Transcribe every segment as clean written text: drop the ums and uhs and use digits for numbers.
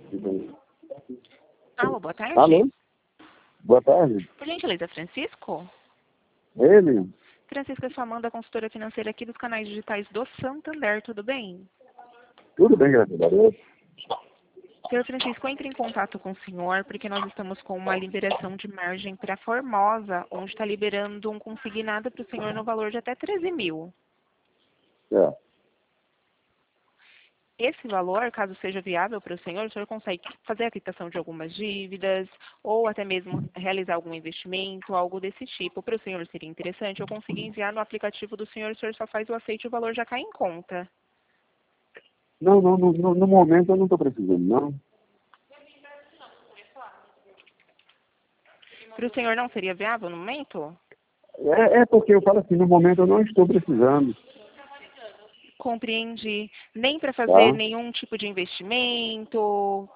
Alô, boa tarde. Alô? Boa tarde. Por gentileza, Francisco? Ele? Francisco, eu sou Amanda, consultora financeira aqui dos canais digitais do Santander, tudo bem? Tudo bem, graças a Deus. Senhor Francisco, entre em contato com o senhor, porque nós estamos com uma liberação de margem para Formosa, onde está liberando um consignado para o senhor no valor de até 13 mil. É. Esse valor, caso seja viável para o senhor consegue fazer a quitação de algumas dívidas, ou até mesmo realizar algum investimento, algo desse tipo. Para o senhor seria interessante, eu consigo enviar no aplicativo do senhor, o senhor só faz o aceite e o valor já cai em conta. Não, no momento eu não estou precisando, não. Para o senhor não seria viável no momento? É porque eu falo assim, no momento eu não estou precisando. Compreendi. Nem para fazer Tá? nenhum tipo de investimento.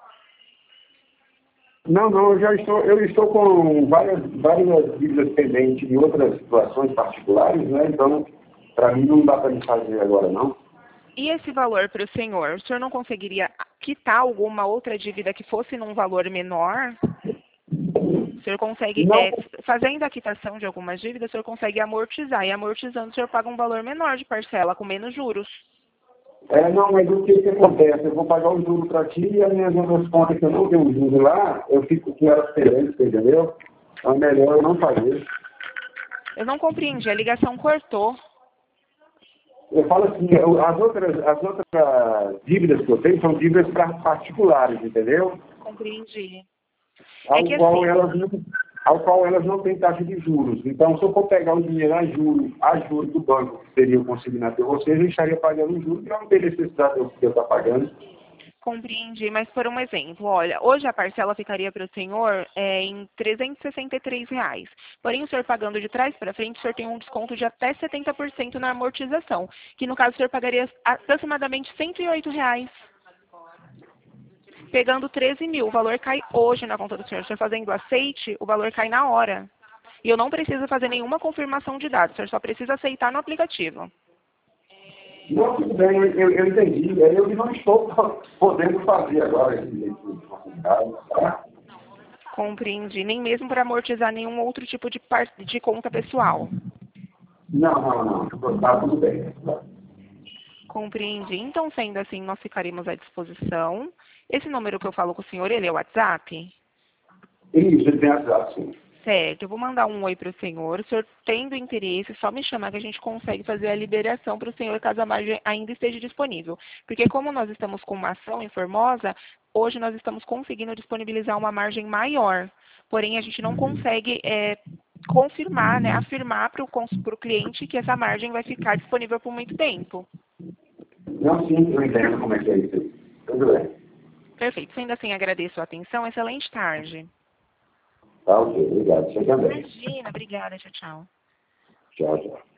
Não, eu estou com várias dívidas pendentes em outras situações particulares, né? Então, para mim não dá para me fazer agora, não. E esse valor para o senhor não conseguiria quitar alguma outra dívida que fosse num valor menor? O senhor consegue, Não, fazendo a quitação de algumas dívidas, o senhor consegue amortizar. E amortizando, o senhor paga um valor menor de parcela, com menos juros. não, mas o que acontece? Eu vou pagar o juro para ti e as minhas outras contas que eu não tenho juro lá, eu fico com elas pendentes, entendeu? Então é melhor eu não fazer. Eu não compreendi, a ligação cortou. Eu falo assim, as outras dívidas que eu tenho são dívidas para particulares, entendeu? Compreendi. É Ao que qual, assim, elas não têm taxa de juros. Então, se eu for pegar o dinheiro a juros do banco, que seria o consignado por vocês, eu estaria pagando os juros e eu não teria necessidade de eu estar pagando. compreendi, mas por um exemplo, olha, hoje a parcela ficaria para o senhor em R$ 363. Porém, o senhor pagando de trás para frente, o senhor tem um desconto de até 70% na amortização, que no caso o senhor pagaria aproximadamente R$ 108. Pegando 13 mil, o valor cai hoje na conta do senhor. O senhor fazendo aceite, o valor cai na hora. E eu não preciso fazer nenhuma confirmação de dados, o senhor só precisa aceitar no aplicativo. Não, tudo bem, eu entendi. Eu não estou podendo fazer agora esse consignado, tá? Compreendi, nem mesmo para amortizar nenhum outro tipo de conta pessoal. Não. Tá tudo bem. Compreendi. Então, sendo assim, nós ficaremos à disposição. Esse número que eu falo com o senhor, ele é o WhatsApp? Isso, ele tem azar, sim. Certo, eu vou mandar um oi para o senhor. O senhor tendo interesse, só me chamar que a gente consegue fazer a liberação para o senhor caso a margem ainda esteja disponível. Porque como nós estamos com uma ação em Formosa, hoje nós estamos conseguindo disponibilizar uma margem maior. Porém, a gente não consegue confirmar, né, afirmar para o cliente que essa margem vai ficar disponível por muito tempo. Não, sim, eu entendo como é que é isso aí. Tudo bem. Perfeito. Sendo assim, agradeço a atenção. Excelente tarde. Tá ok, obrigado. Você também. Imagina. Obrigada. Tchau, tchau. Tchau.